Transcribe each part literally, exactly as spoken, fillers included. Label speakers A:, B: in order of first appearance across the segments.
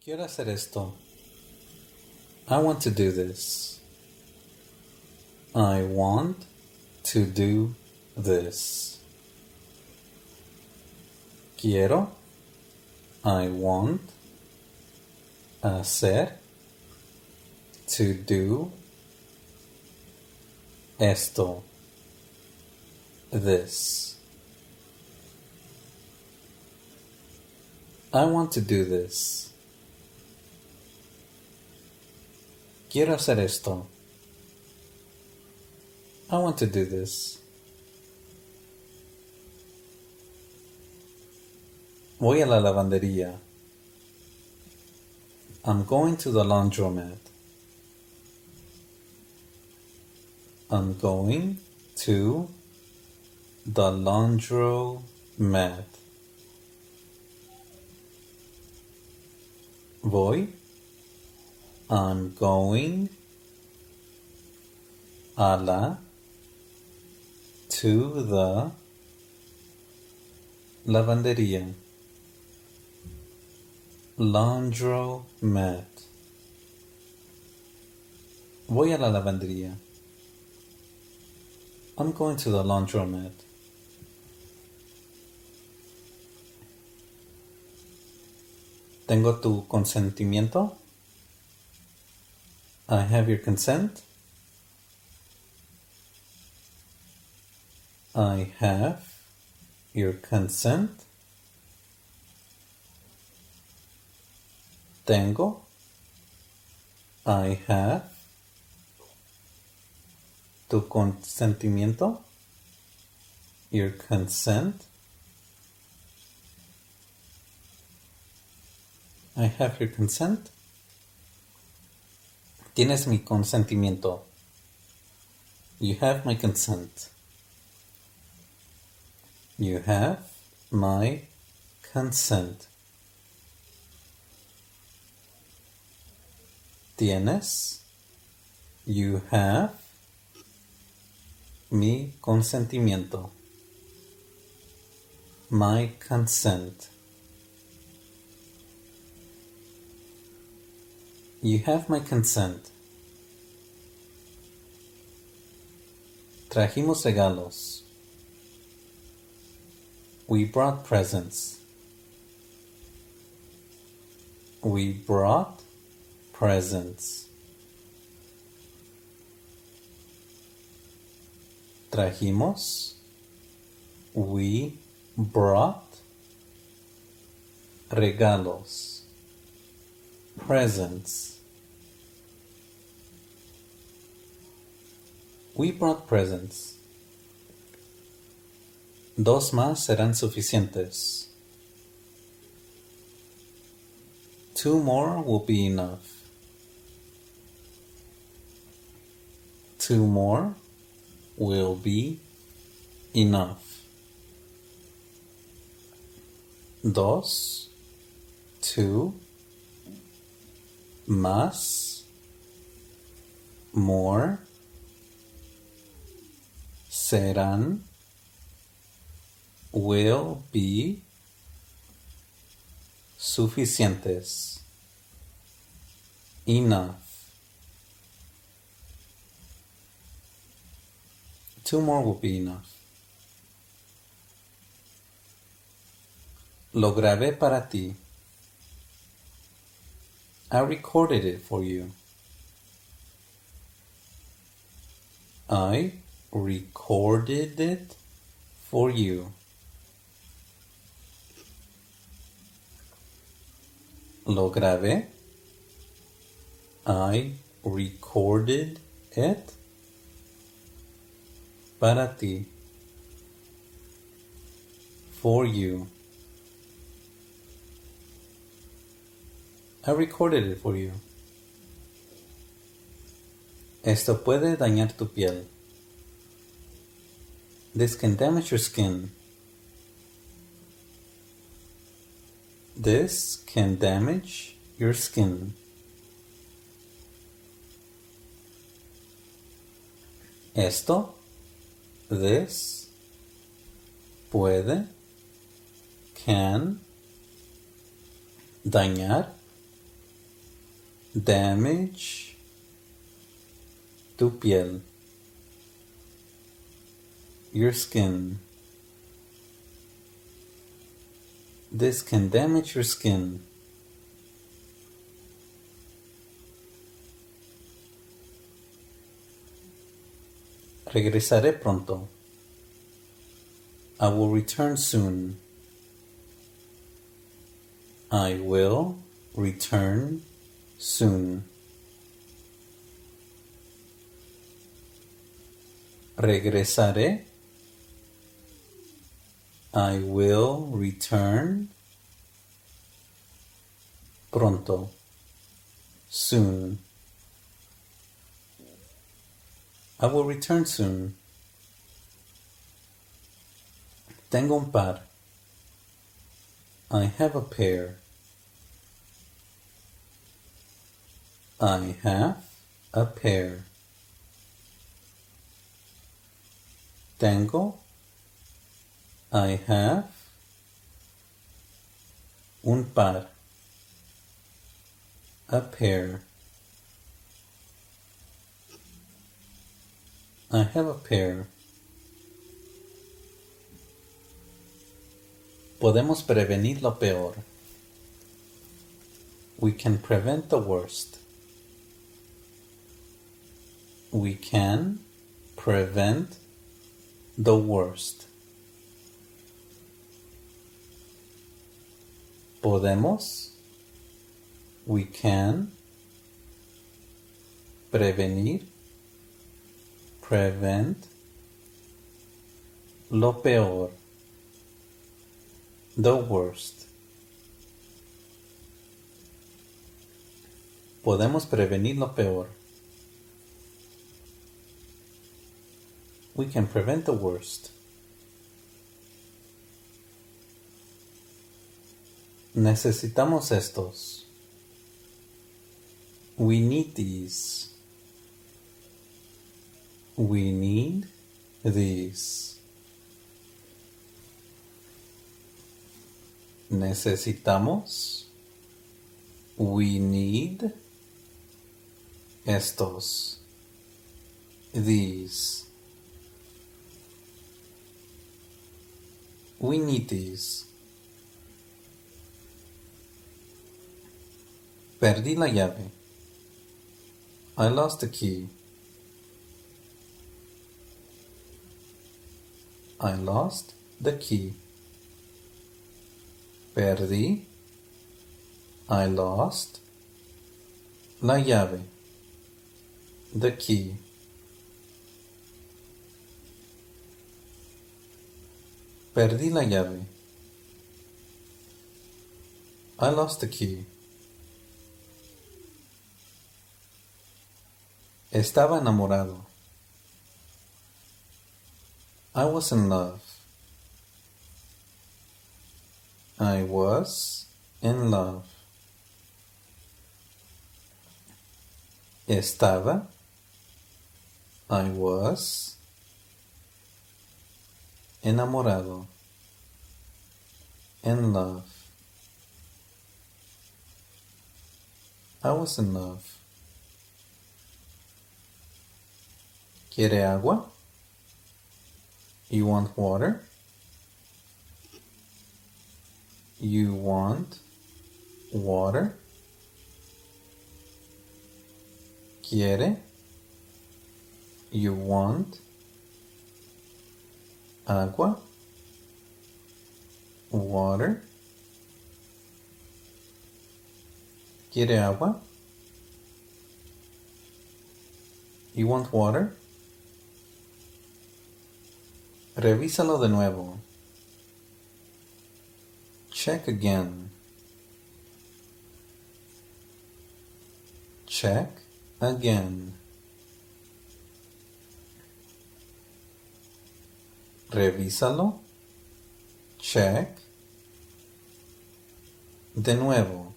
A: Quiero hacer esto. I want to do this. I want to do this. Quiero. I want. Hacer. To do. Esto. This. I want to do this. Quiero hacer esto. I want to do this. Voy a la lavandería. I'm going to the laundromat. I'm going to the laundromat. Voy. I'm going a la to the lavandería. Laundromat. Voy a la lavandería. I'm going to the laundromat. ¿Tengo tu consentimiento? I have your consent. I have your consent. Tengo. I have. Tu consentimiento. Your consent. I have your consent. Tienes mi consentimiento. You have my consent. You have my consent. Tienes. You have mi consentimiento. My consent. You have my consent. Trajimos regalos. We brought presents. We brought presents. Trajimos. We brought regalos. Presents. We brought presents. Dos más serán suficientes. Two more will be enough. Two more will be enough. Dos, two, más, more, serán, will be, suficientes, enough. Two more will be enough. Lo grabé para ti. I recorded it for you. I recorded it for you. Lo grabé. I recorded it para ti. For you. I recorded it for you. Esto puede dañar tu piel. This can damage your skin. This can damage your skin. Esto, this, puede, can, dañar, damage tu piel, your skin. This can damage your skin. Regresaré pronto. I will return soon. I will return soon. Regresaré. I will return pronto. Soon. I will return soon. Tengo un par. I have a pair. I have a pair. Tengo. I have un par. A pair. I have a pair. Podemos prevenir lo peor. We can prevent the worst. We can prevent the worst. Podemos. We can prevenir. Prevent lo peor. The worst. Podemos prevenir lo peor. We can prevent the worst. Necesitamos estos. We need these. We need these. Necesitamos. We need estos. These. We need these. Perdí la llave. I lost the key. I lost the key. Perdí. I lost. La llave. The key. Perdí la llave. I lost the key. Estaba enamorado. I was in love. I was in love. Estaba. I was enamorado. In love. I was in love. ¿Quiere agua? You want water? You want water? ¿Quiere? You want agua? Water? ¿Quiere agua? You want water? Revísalo de nuevo. Check again. Check again. Revísalo. Check. De nuevo.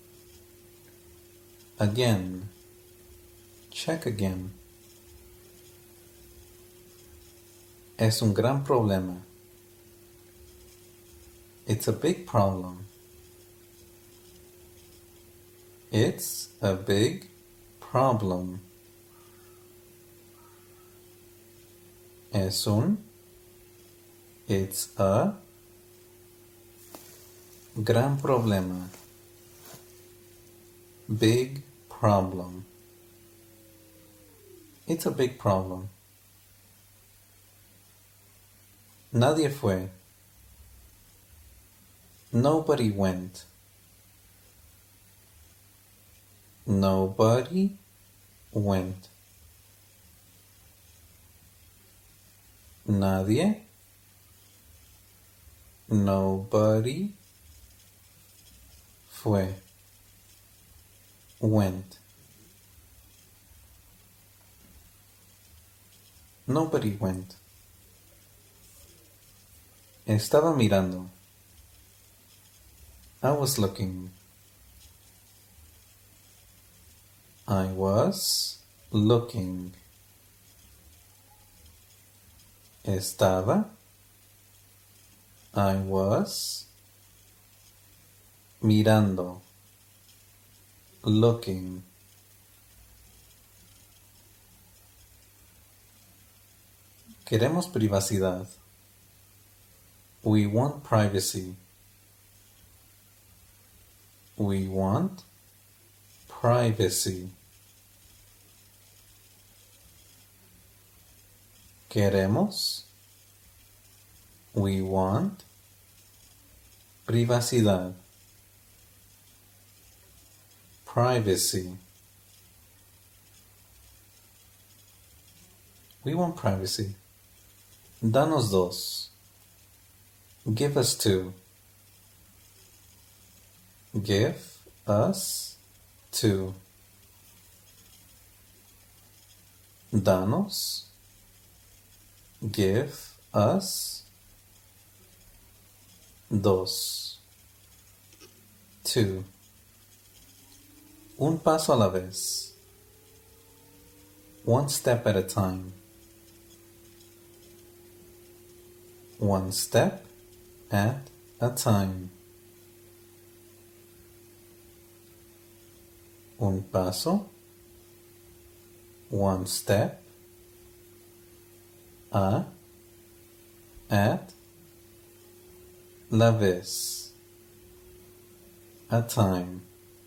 A: Again. Check again. Es un gran problema. It's a big problem. It's a big problem. Es un. It's a gran problema. Big problem. It's a big problem. Nadie fue. Nobody went. Nobody went. Nadie. Nobody fue. Went. Nobody went. Estaba mirando. I was looking. I was looking. Estaba. I was mirando. Looking. Queremos privacidad. We want privacy. We want privacy. Queremos. We want privacidad. Privacy. We want privacy. Danos dos. Give us two. Give us two. Danos. Give us dos. Two. Un paso a la vez. One step at a time. One step at a time. Un paso. One step. A. At. La vez. A time.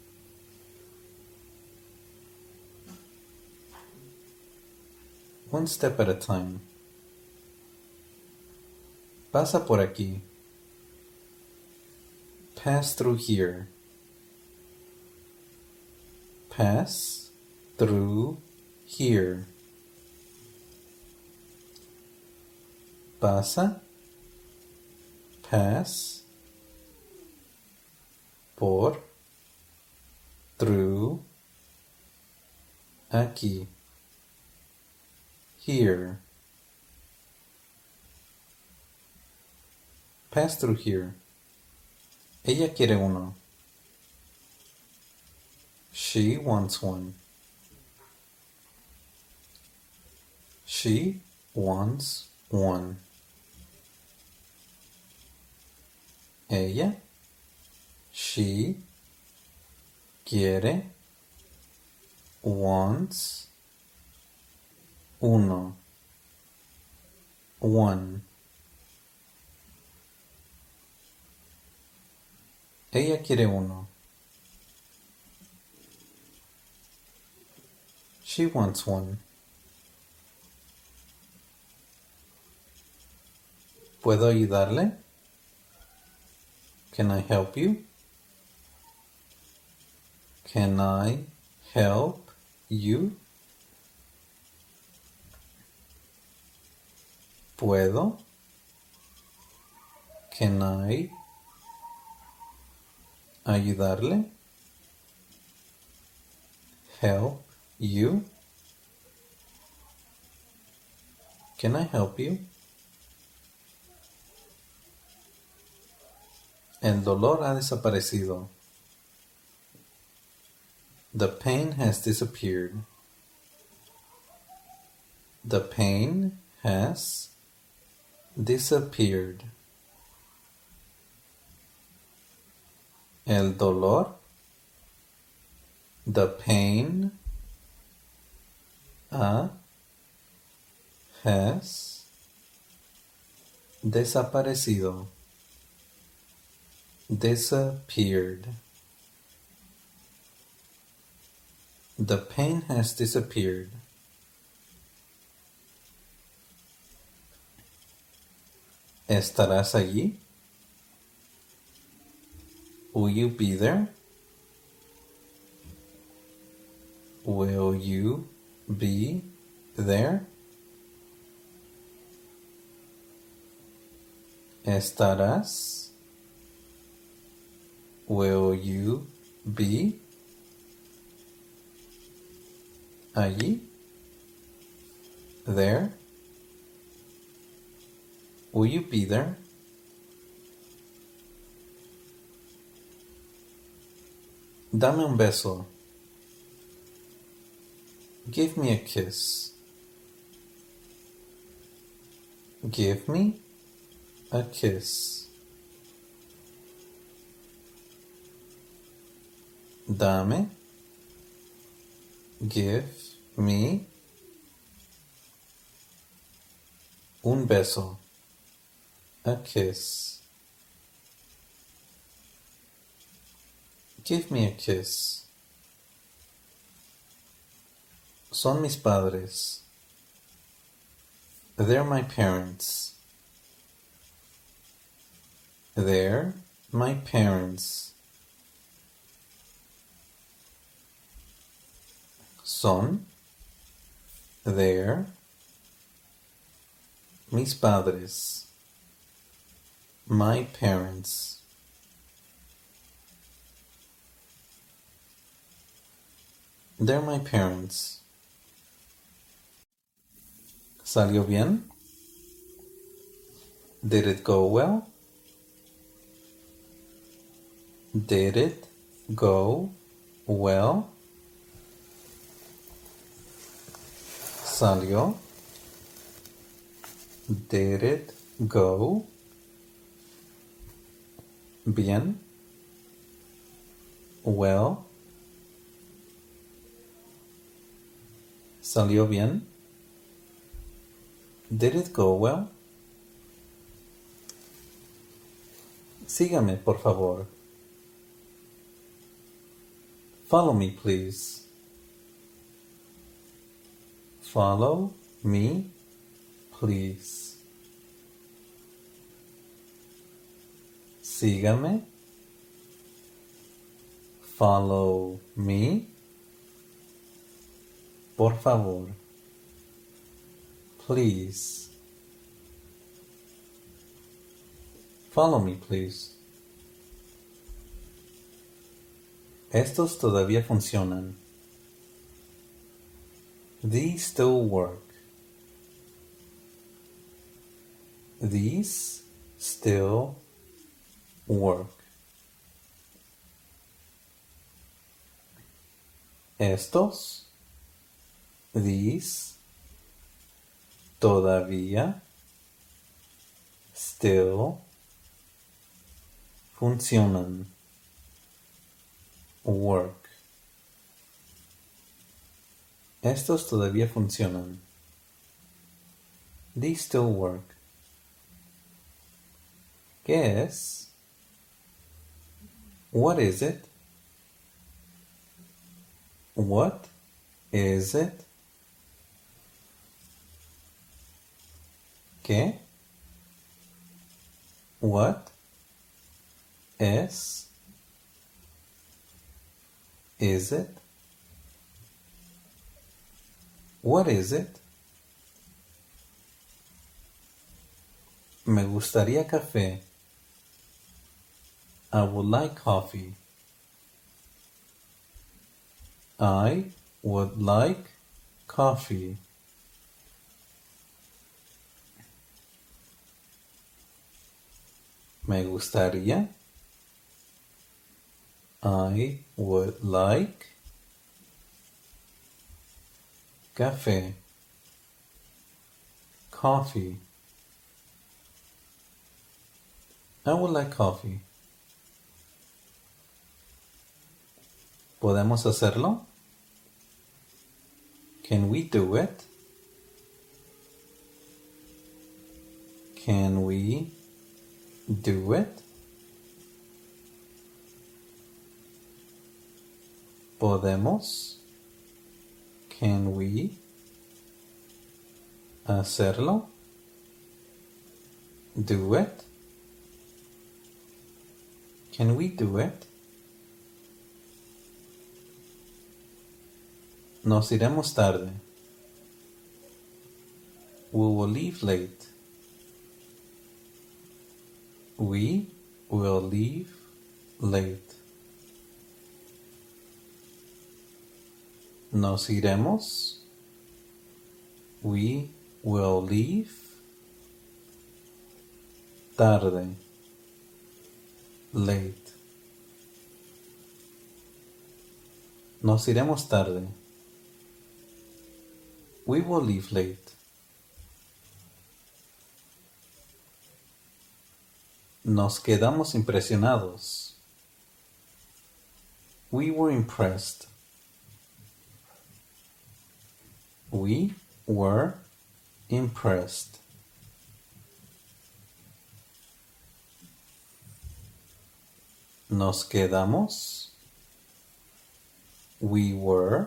A: One step at a time. Pasa por aquí. Pass through here. Pass through here. Pasa. Pass. Por. Through. Aquí. Here. Pass through here. Ella quiere uno. She wants one. She wants one. Ella. She. Quiere. Wants. Uno. One. Ella quiere uno. She wants one. ¿Puedo ayudarle? Can I help you? Can I help you? ¿Puedo? Can I ayudarle? Help you? Can I help you? El dolor ha desaparecido. The pain has disappeared. The pain has disappeared. El dolor The pain ha has desaparecido. Disappeared. The pain has disappeared. ¿Estarás allí? Will you be there? Will you be there? ¿Estarás? Will you be allí? There? Will you be there? Dame un beso. Give me a kiss. Give me a kiss. Dame. Give me un beso. A kiss. Give me a kiss. Son mis padres. They're my parents. They're my parents. Son. They're mis padres. My parents. They're my parents. ¿Salió bien? Did it go well? Did it go well? ¿Salió? Did it go bien? Well? ¿Salió bien? Did it go well? Sígame, por favor. Follow me, please. Follow me, please. Sígame. Follow me. Por favor. Please. Follow me, please. Estos todavía funcionan. These still work. These still work. Estos. These. Todavía. Still. Funcionan. Work. Estos todavía funcionan. These still work. ¿Qué es? What is it? What is it? ¿Qué? What es? Is it? What is it? Me gustaría café. I would like coffee. I would like coffee. Me gustaría. I would like café. Coffee. I would like coffee. ¿Podemos hacerlo? Can we do it? Can we do it? ¿Podemos? Can we hacerlo? Do it? Can we do it? Nos iremos tarde. We will leave late. We will leave late. Nos iremos. We will leave tarde. Late. Nos iremos tarde. We will leave late. Nos quedamos impresionados. We were impressed. We were impressed. Nos quedamos. We were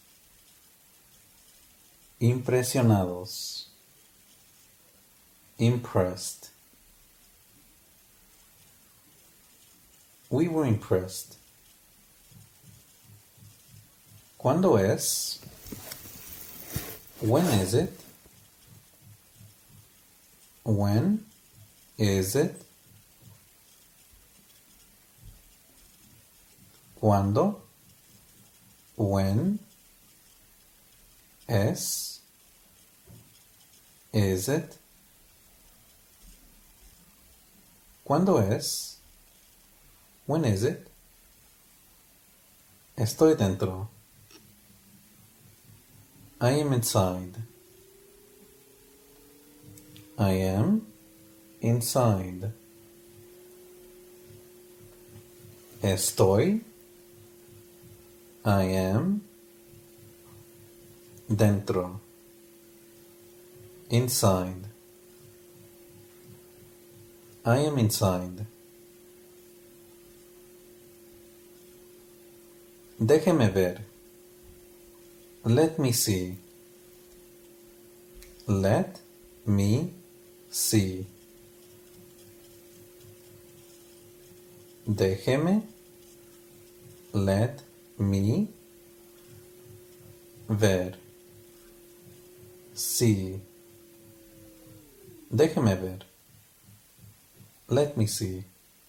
A: impresionados. Impressed. We were impressed. ¿Cuándo es? When is it? When is it? ¿Cuándo? When? Es? Is it? ¿Cuándo es? When is it? Estoy dentro. I am inside. I am inside. Estoy. I am dentro. Inside. I am inside. Déjeme ver. Let me see. Let me see. Déjeme. Let me ver. See. Déjeme ver. Let me see.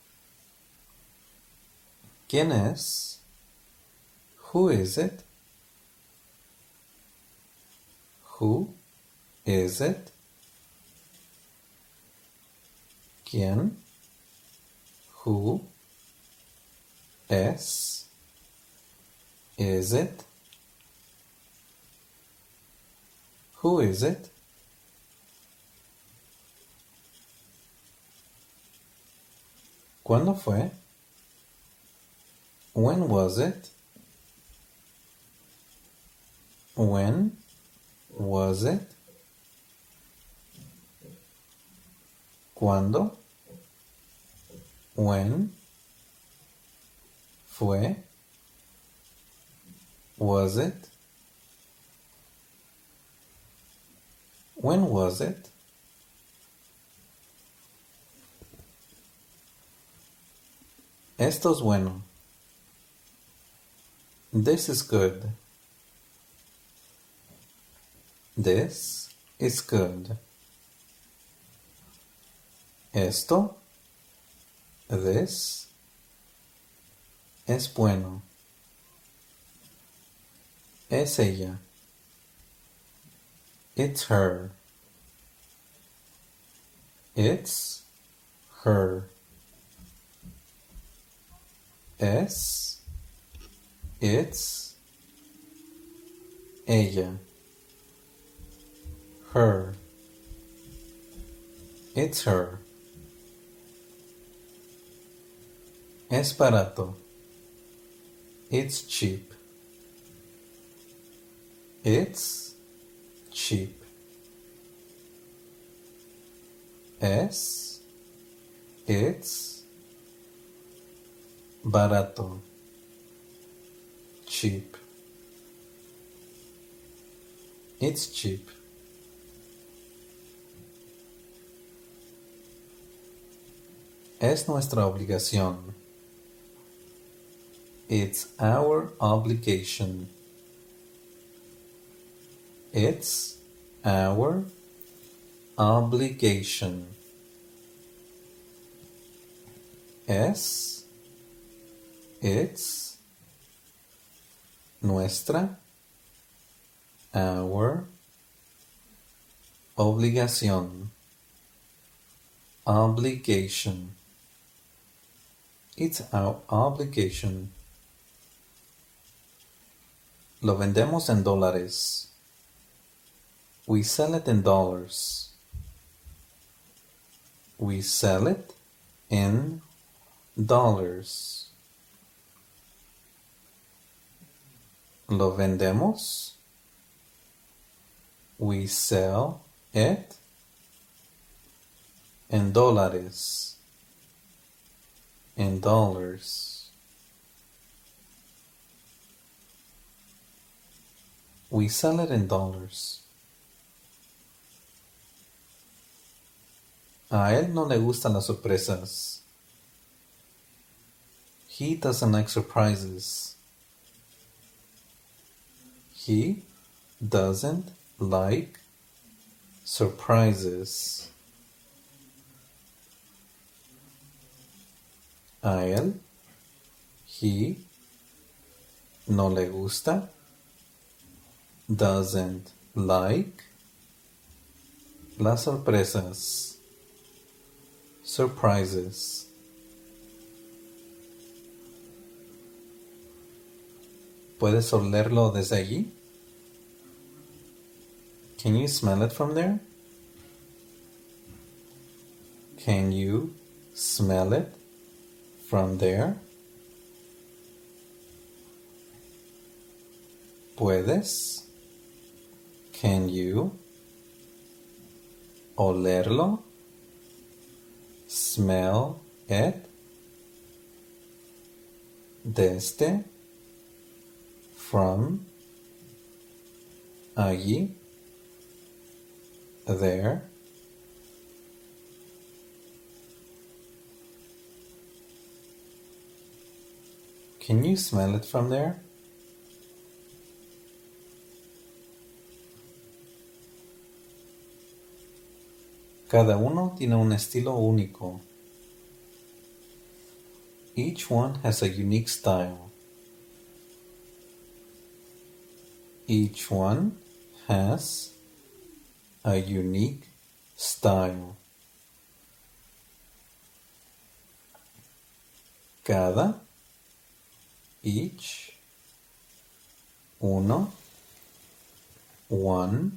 A: ¿Quién es? Who is it? Who is it? ¿Quién? Who? Es? Is it? Who is it? ¿Cuándo fue? When was it? When was it? ¿Cuándo? When? Fue? Was it? When was it? Esto es bueno. This is good. This is good. Esto, this, es bueno. Es ella. It's her. It's her. Es, it's, ella. Her. It's her. Es barato. It's cheap. It's cheap. Es, it's barato. Cheap. It's cheap. Es nuestra obligación. It's our obligation. It's our obligation. Es, it's, nuestra, our, obligación, obligation. It's our obligation. Lo vendemos en dólares. We sell it in dollars. We sell it in dollars. Lo vendemos. We sell it in dólares. In dollars. We sell it in dollars. A él no le gustan las sorpresas. He doesn't like surprises. He doesn't like surprises. A él, he, no le gusta, doesn't like, las sorpresas, surprises. ¿Puedes olerlo desde allí? Can you smell it from there? Can you smell it from there? ¿Puedes? Can you olerlo? Smell it desde, from, allí, there. Can you smell it from there? Cada uno tiene un estilo único. Each one has a unique style. Each one has a unique style. Cada, each, uno, one,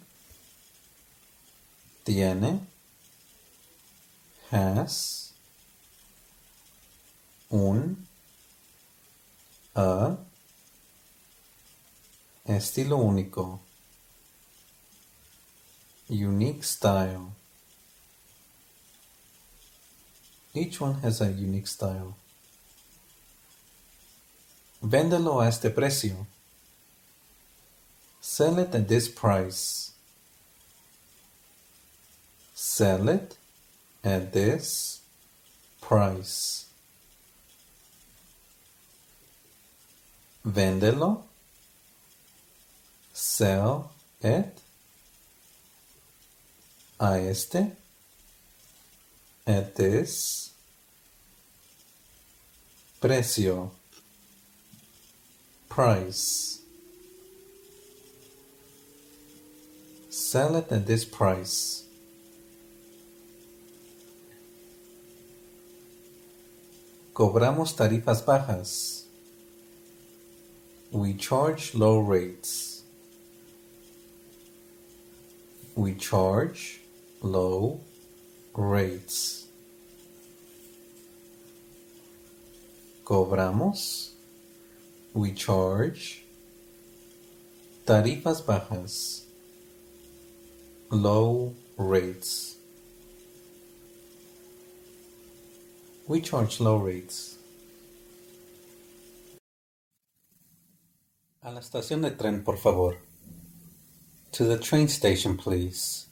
A: tiene, has, un, a, estilo único, unique style. Each one has a unique style. Véndelo a este precio. Sell it at this price. Sell it at this price. Véndelo. Sell it a este, at this, precio, price. Sell it at this price. Cobramos tarifas bajas. We charge low rates. We charge low rates. Cobramos. We charge tarifas bajas, low rates. We charge low rates. A la estación de tren, por favor. To the train station, please.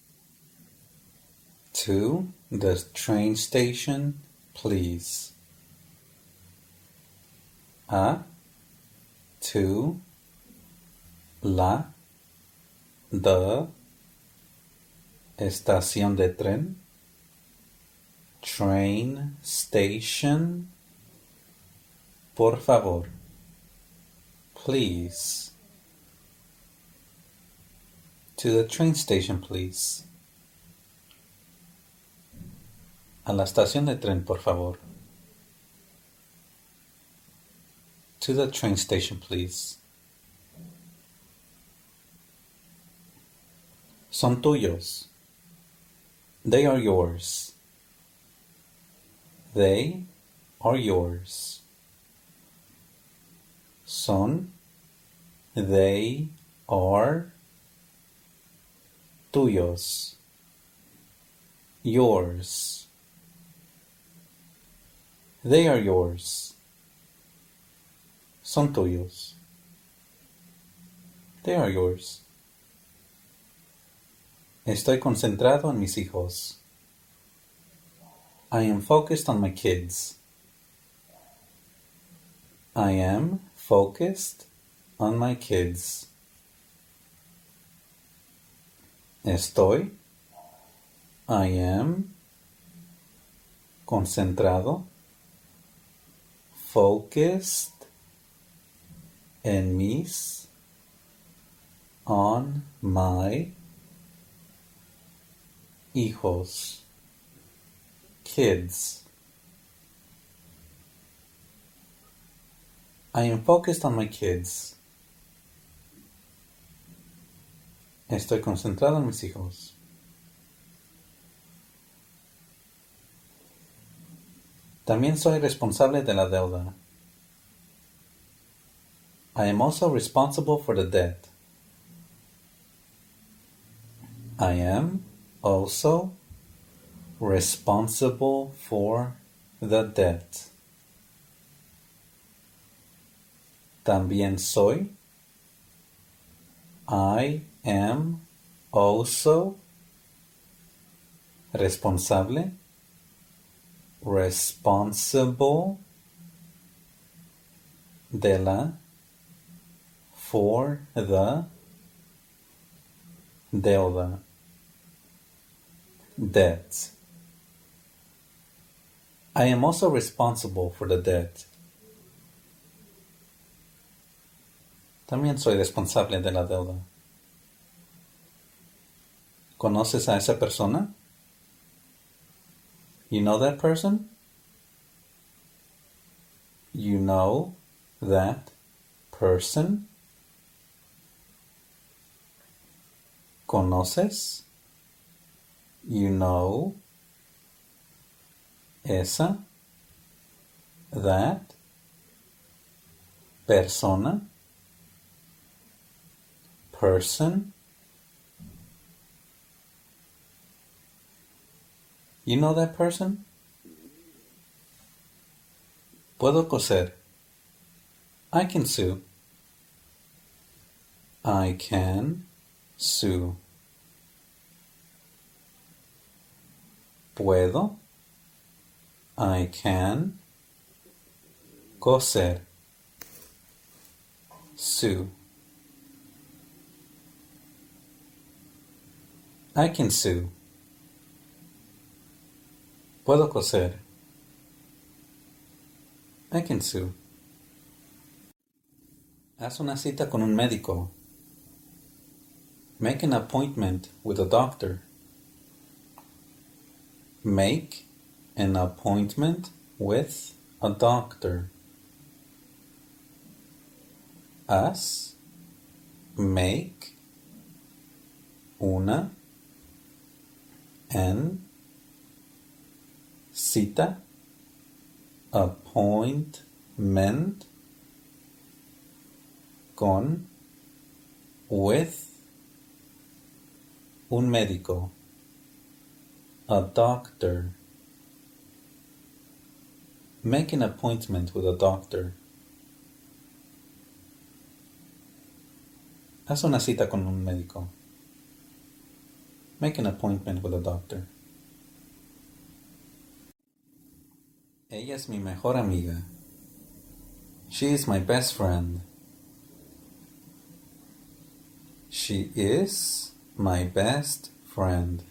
A: To the train station, please. A. To. La. The. Estación de tren. Train station. Por favor. Please. To the train station, please. A la estación de tren, por favor. To the train station, please. Son tuyos. They are yours. They are yours. Son. They are tuyos. Yours. They are yours. Son tuyos. They are yours. Estoy concentrado en mis hijos. I am focused on my kids. I am focused on my kids. Estoy. I am. Concentrado. Focused. En mis. On my. Hijos. Kids. I am focused on my kids. Estoy concentrado en mis hijos. También soy responsable de la deuda. I am also responsible for the debt. I am also responsible for the debt. También soy. I am also responsable. Responsible de la. For the. Deuda. Debt. I am also responsible for the debt. También soy responsable de la deuda. ¿Conoces a esa persona? You know that person? You know that person? ¿Conoces? You know esa, that, persona, person. You know that person? Puedo coser. I can sew. I can sew. Puedo. I can coser. Sew. I can sew. Puedo coser. I can sew. Haz una cita con un médico. Make an appointment with a doctor. Make an appointment with a doctor. Haz. Make. Una. En. Cita. Appointment. con, with, un médico, a doctor. Make an appointment with a doctor. Haz una cita con un médico. Make an appointment with a doctor. Ella es mi mejor amiga. She is my best friend. She is my best friend.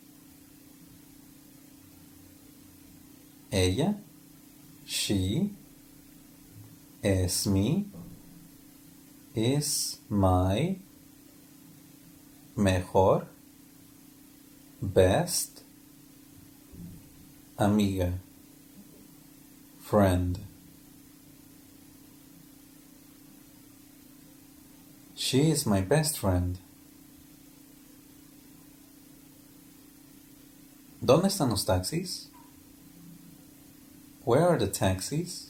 A: Ella, she, es mi, is my, mejor, best, amiga, friend. She is my best friend. ¿Dónde están los taxis? Where are the taxis?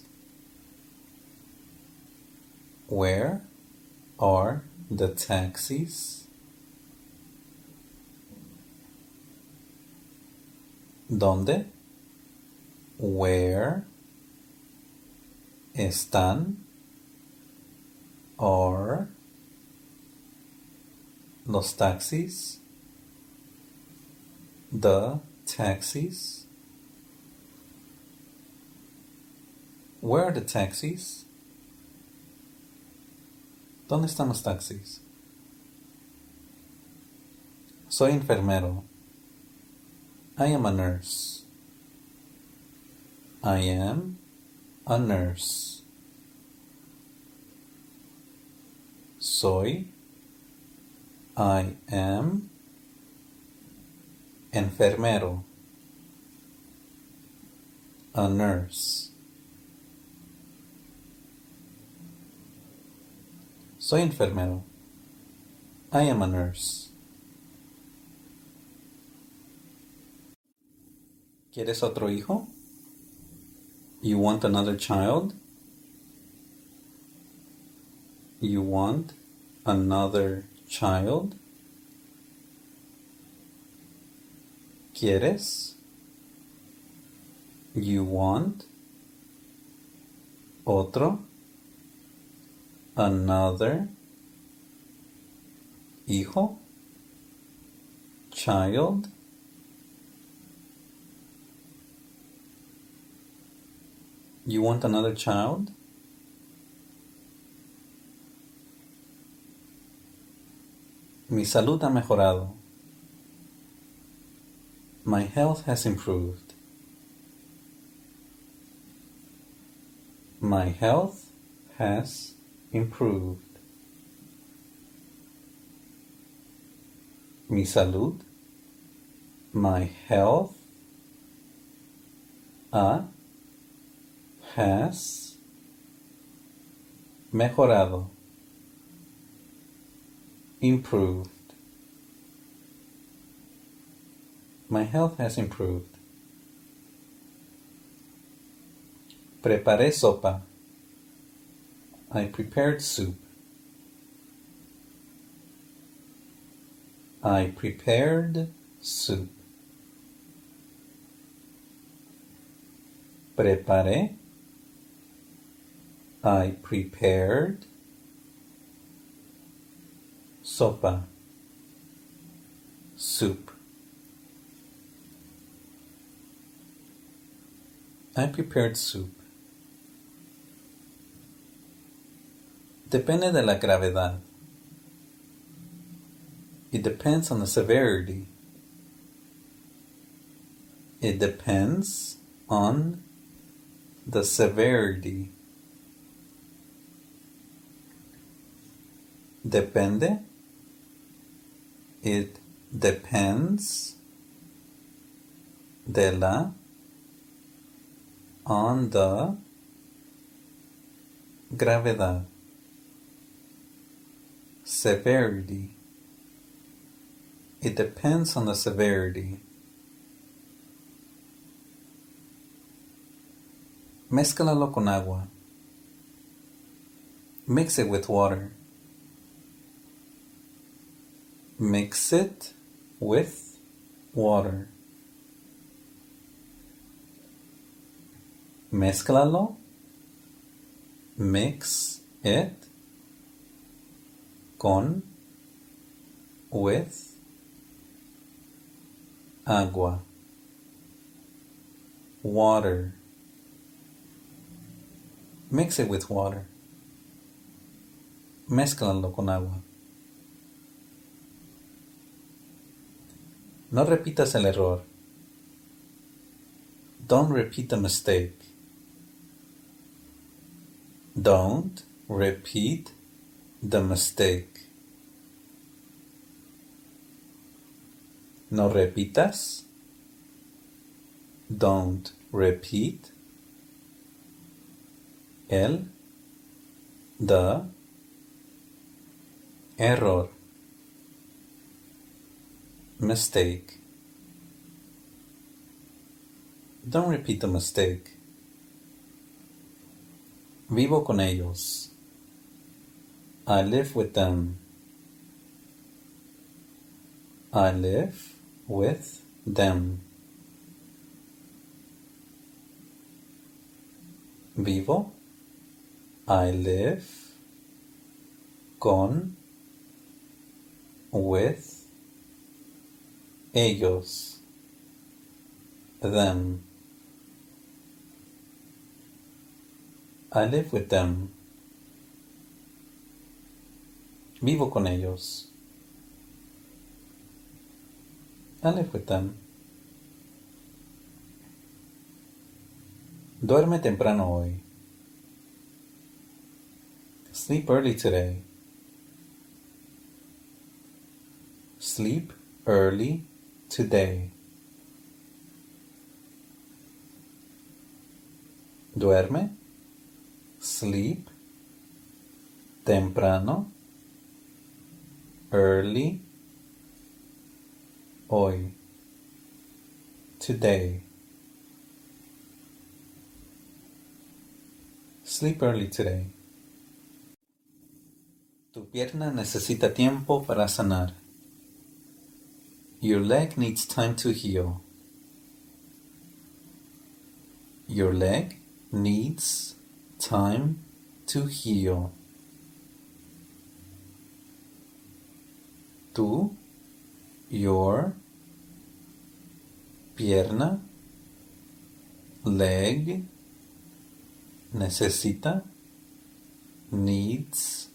A: Where are the taxis? ¿Dónde? Where están are los taxis? The taxis? Where are the taxis? ¿Dónde están los taxis? Soy enfermero. I am a nurse. I am a nurse. Soy, I am, enfermero, a nurse. Soy enfermero. I am a nurse. ¿Quieres otro hijo? You want another child? You want another child? ¿Quieres? You want otro? Another hijo? Child? You want another child? Mi salud ha mejorado. My health has improved. My health has improved. Mi salud, my health, ha, has, mejorado, improved. My health has improved. Preparé sopa. I prepared soup. I prepared soup. Preparé. I prepared sopa. Soup. I prepared soup. Depende de la gravedad. It depends on the severity. It depends on the severity. Depende. It depends de la on the gravedad. Severity. It depends on the severity. Mézclalo con agua. Mix it with water. Mix it with water. Mézclalo. Mix it con, with, agua. Water. Mix it with water. Mézclalo con agua. No repitas el error. Don't repeat the mistake. Don't repeat the mistake. No repitas. Don't repeat el, the, error, mistake. Don't repeat the mistake. Vivo con ellos. I live with them. I live with them. Vivo. I live con, with, ellos, them. I live with them. Vivo con ellos. I live with them. Duerme temprano hoy. Sleep early today. Sleep early today. Duerme. Sleep. Temprano. Early. Hoy. Today. Sleep early today. Tu pierna necesita tiempo para sanar. Your leg needs time to heal. Your leg needs time to heal. Tú, your, pierna, leg, necesita, needs,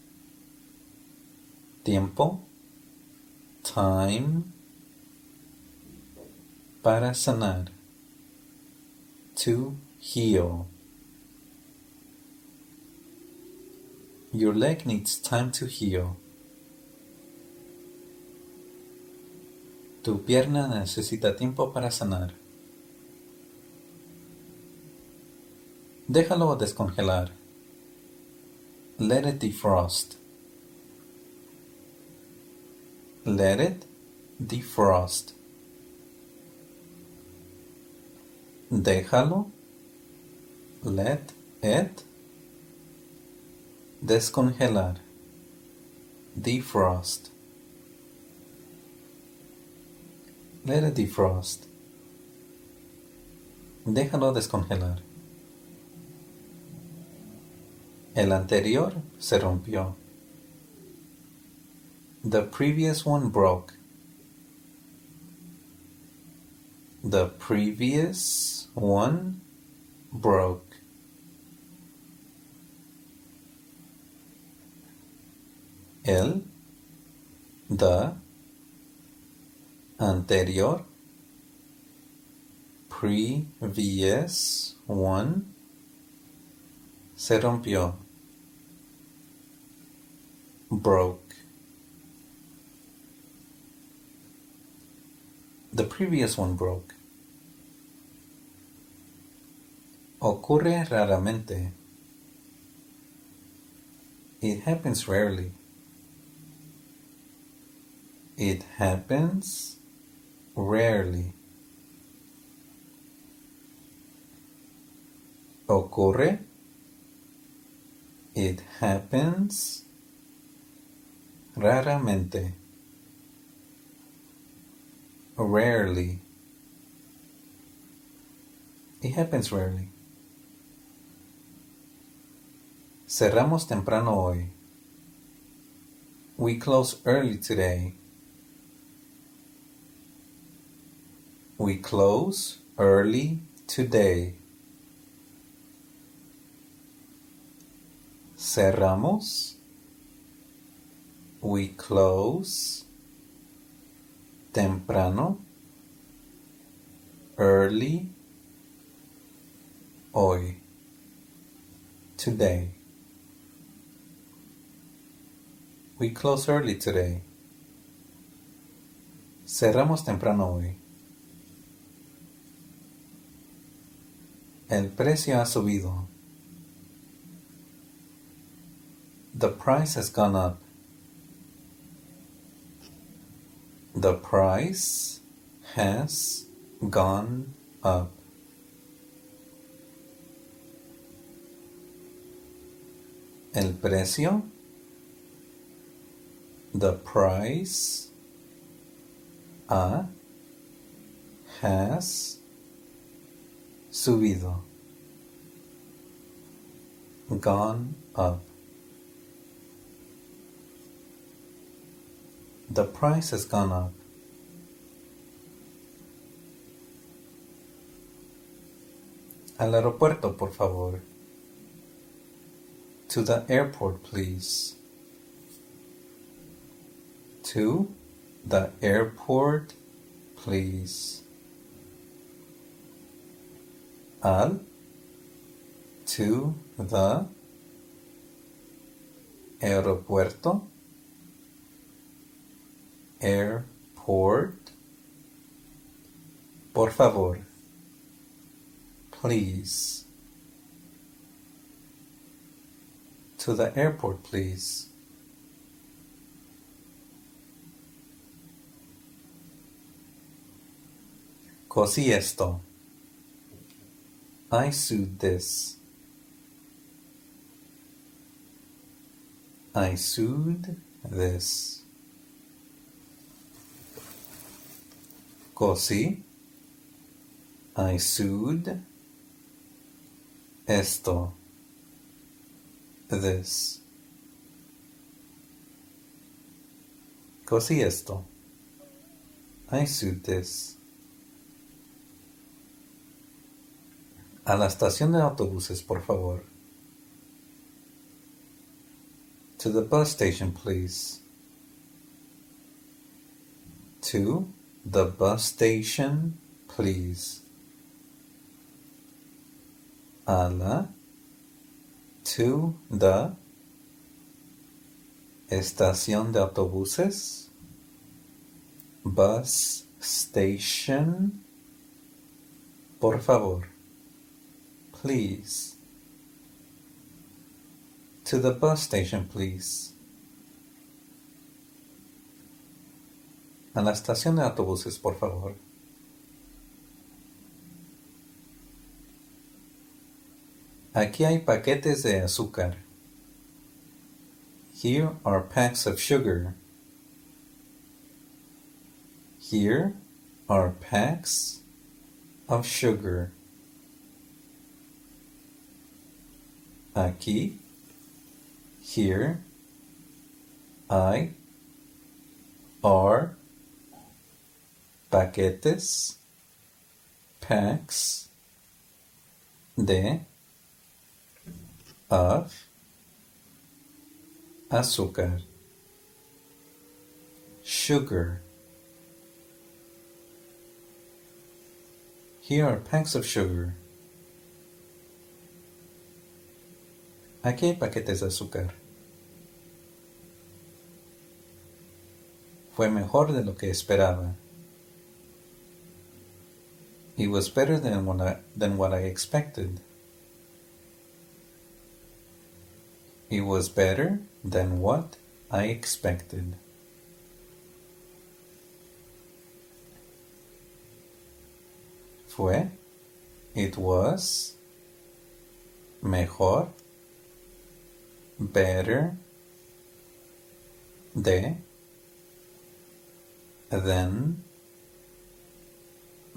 A: tiempo, time, para sanar, to heal. Your leg needs time to heal. Tu pierna necesita tiempo para sanar. Déjalo descongelar. Let it defrost. Let it defrost. Déjalo. Let it descongelar. Defrost. Let it defrost. Déjalo descongelar. El anterior se rompió. The previous one broke. The previous one broke. El, the, anterior, previous one, se rompió. Broke. The previous one broke. Ocurre raramente. It happens rarely. It happens rarely. Ocurre. It happens raramente. Rarely. It happens rarely. Cerramos temprano hoy. We close early today. We close early today. Cerramos. We close temprano, early, hoy, today. We close early today. Cerramos temprano hoy. El precio ha subido. The price has gone up. The price has gone up. El precio. The price. Ha. Has. Subido. Gone up. The price has gone up. Al aeropuerto, por favor. To the airport, please. To the airport, please. Al. To the aeropuerto. Airport. Por favor. Please. To the airport, please. Cosí esto. I sewed this. I sewed this. Cosí. I sewed esto. This. Cosí esto. I sewed this. A la estación de autobuses, por favor. To the bus station, please. To the bus station, please. A la. To the estación de autobuses. Bus station. Por favor. Please. To the bus station, please. A la estación de autobuses, por favor. Aquí hay paquetes de azúcar. Here are packs of sugar. Here are packs of sugar. Aquí. Here. I. Are. Paquetes. Packs. De. Of. Azúcar. Sugar. Here are packs of sugar. Aquí hay paquetes de azúcar. Fue mejor de lo que esperaba. It was better than what I, than what I expected. It was better than what I expected. Fue. It was. Mejor. Better. De. Than.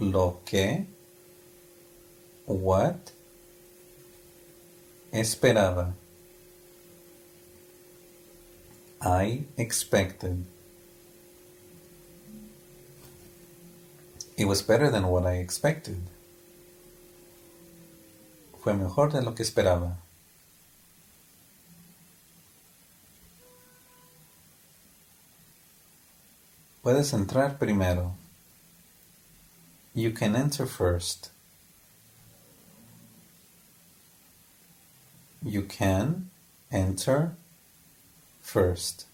A: Lo que. What. Esperaba. I expected. It was better than what I expected. Fue mejor de lo que esperaba. Puedes entrar primero. You can enter first. You can enter first.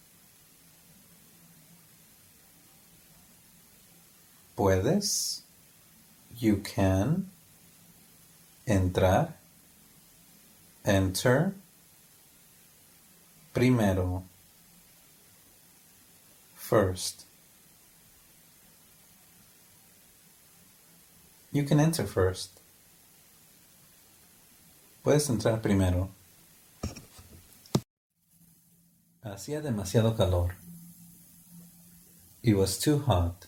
A: Puedes. You can entrar. Enter. Primero. First. You can enter first. Puedes entrar primero. Hacía demasiado calor. It was too hot.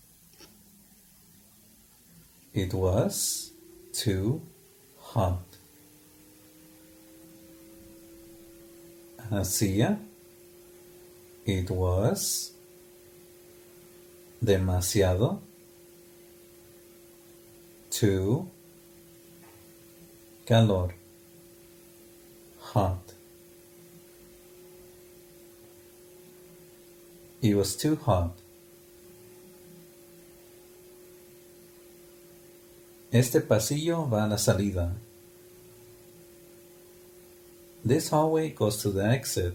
A: It was too hot. Hacía. It was demasiado. Too calor. Hot. It was too hot. Este pasillo va a la salida. This hallway goes to the exit.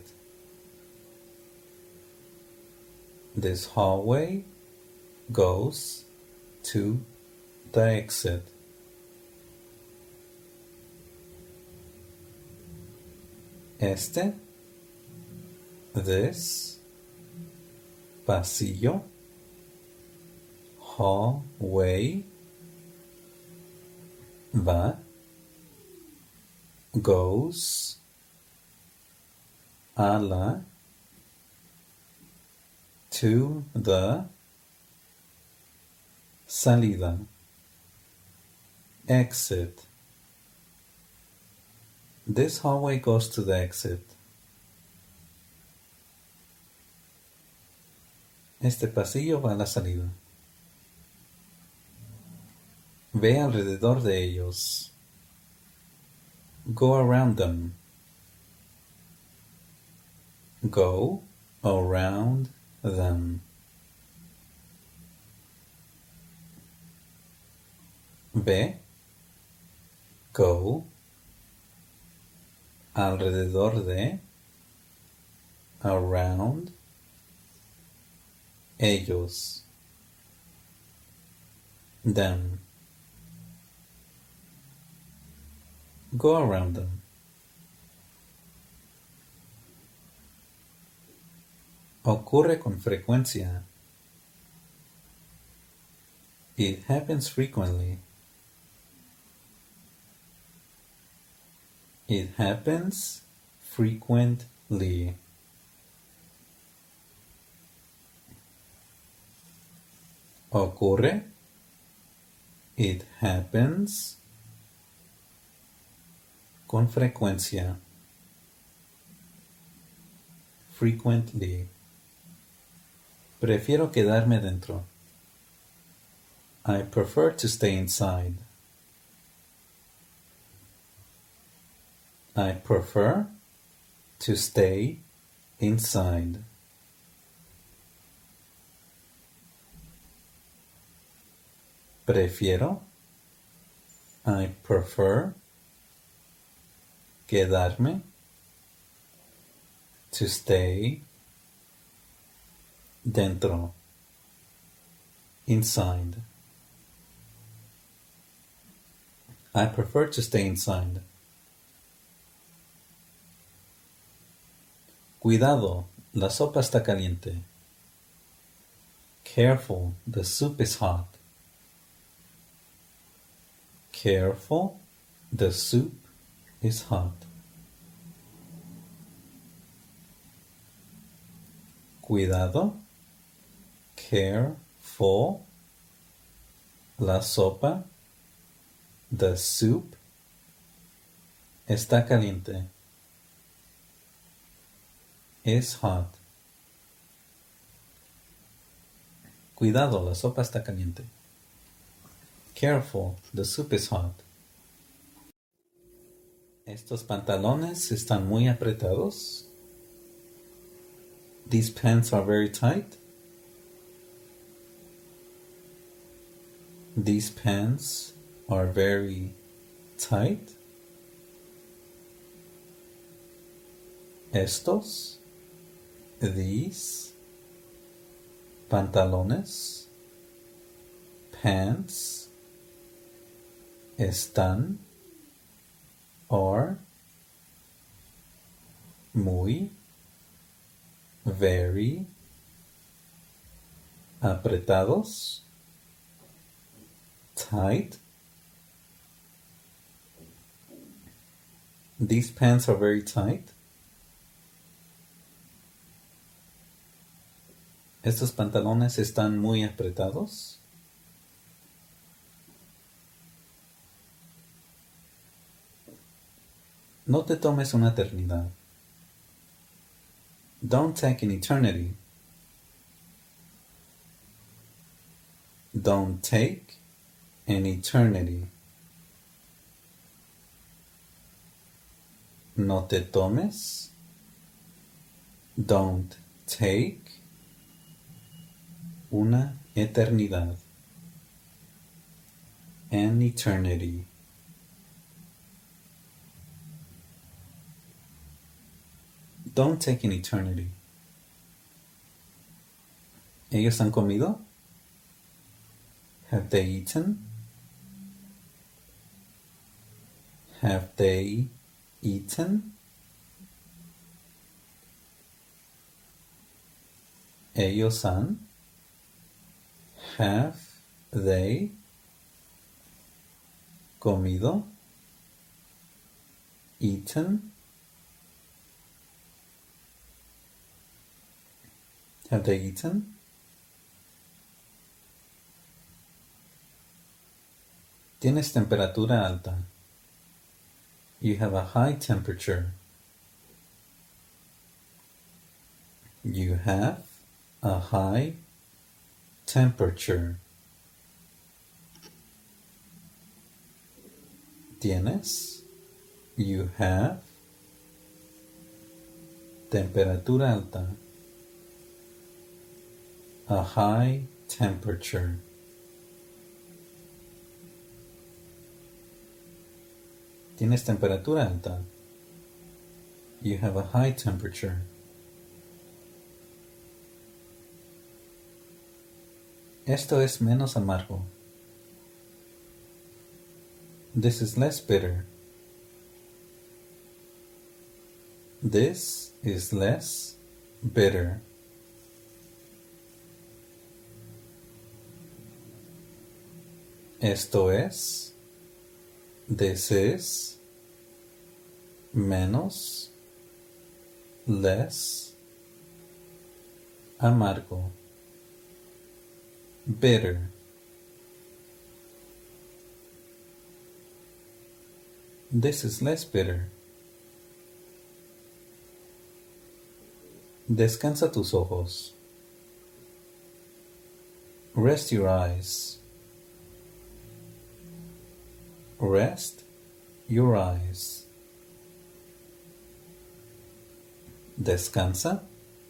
A: This hallway goes to the exit. Este. This. Pasillo. Hallway. Va. Goes. A la. To the. Salida. Exit. This hallway goes to the exit. Este pasillo va a la salida. Ve alrededor de ellos. Go around them. Go around them. Ve. Go. Alrededor de. Around. Ellos. Them. Go around them. Ocurre con frecuencia. It happens frequently. It happens frequently. Ocurre. It happens con frecuencia. Frequently. Prefiero quedarme dentro. I prefer to stay inside. I prefer to stay inside. Prefiero. I prefer. Quedarme. To stay. Dentro. Inside. I prefer to stay inside. Cuidado, la sopa está caliente. Careful, the soup is hot. Careful, the soup is hot. Cuidado. Careful. La sopa, the soup, está caliente. Is hot. Cuidado, la sopa está caliente. Careful, the soup is hot. Estos pantalones están muy apretados. These pants are very tight. These pants are very tight. Estos, these, pantalones, pants, están, are, muy, very, apretados, tight. These pants are very tight. Estos pantalones están muy apretados. No te tomes una eternidad. Don't take an eternity. Don't take an eternity. No te tomes. Don't take una eternidad. An eternity. Don't take an eternity. ¿Ellos han comido? Have they eaten? Have they eaten? Ellos han? Have they comido? Eaten? Have they eaten? Tienes temperatura alta. You have a high temperature. You have a high temperature. Tienes. You have. Temperatura alta. A high temperature. Tienes temperatura alta. You have a high temperature. Esto es menos amargo. This is less bitter. This is less bitter. Esto es. This is. Menos. Less. Amargo. Bitter. This is less bitter. Descansa tus ojos. Rest your eyes. Rest your eyes. Descansa.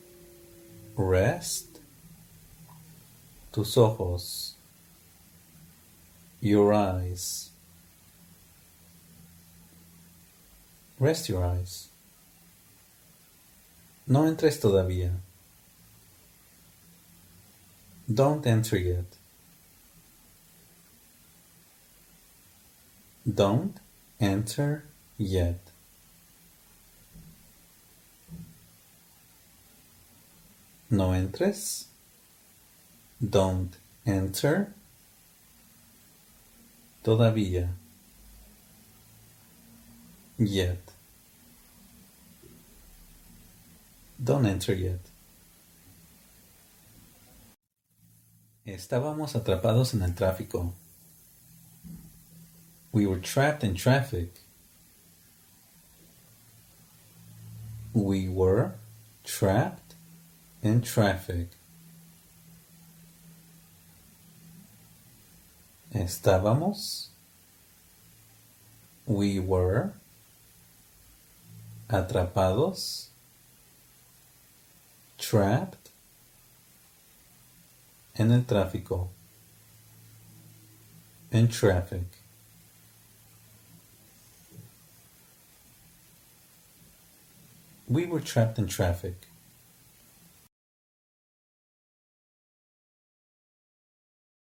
A: Rest tus ojos. Your eyes. Rest your eyes. No entres todavía. Don't enter yet. Don't enter yet. No entres. Don't enter. Todavía. Yet. Don't enter yet. Estábamos atrapados en el tráfico. We were trapped in traffic. We were trapped in traffic. Estábamos. We were atrapados. Trapped en el tráfico. In traffic. We were trapped in traffic.